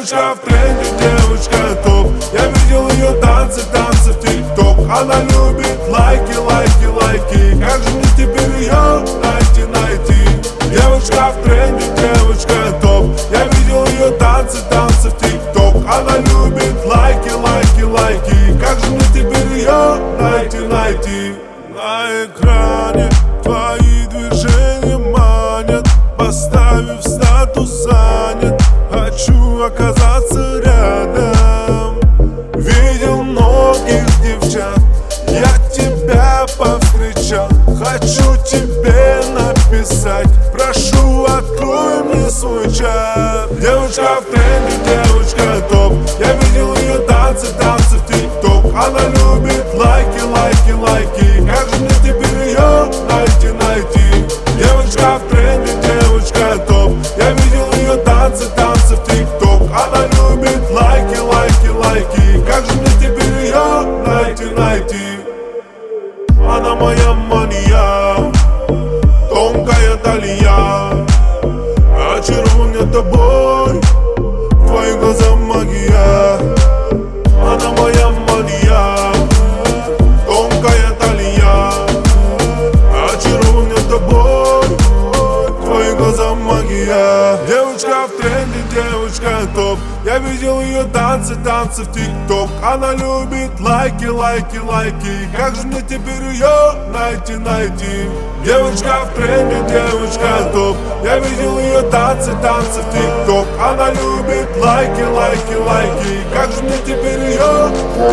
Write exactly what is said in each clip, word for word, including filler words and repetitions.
Девочка в тренде, девочка топ. Я видел ее танцы, танцы в тик-ток. Она любит лайки, лайки, лайки. Как же мне теперь ее найти, найти? Девочка в тренде, девочка топ. Я видел ее танцы, танцы в тик-ток. Она любит лайки, лайки, лайки. Как же мне теперь ее найти, найти? На экране твои движения манят, поставив статус занят. Хочу оказаться рядом. Видел многих девчат, я тебя повстречал. Хочу тебе написать, прошу, открой мне свой чат. Девочка в тренде, девочка топ. Я видел ее танцы, танцы в тик-ток. Она любит лайки, лайки, лайки. Как же мне теперь ее найти, найти? Девочка в тренде, девочка топ. Я видел ее танцы, танцы в тик-ток. Она любит лайки, лайки, лайки. Как же мне теперь ее найти, найти? Она моя мания, тонкая талия. Очарован я тобой, в твоих глазах магия. Она моя мания, тонкая талия. Очарован я тобой, в твоих глазах магия. Девочка в тренде, девочка топ. Я видел ее танцы, танцы в тик-ток. Она любит лайки, лайки, лайки. Как же мне теперь ее найти, найти? Девочка в тренде, девочка топ. Я видел ее танцы, танцы в тик-ток. Она любит лайки, лайки, лайки. Как же мне теперь ее?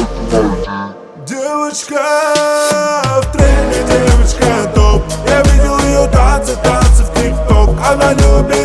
Девочка в тренде, девочка топ. Я видел ее танцы, танцы в тик-ток. Она любит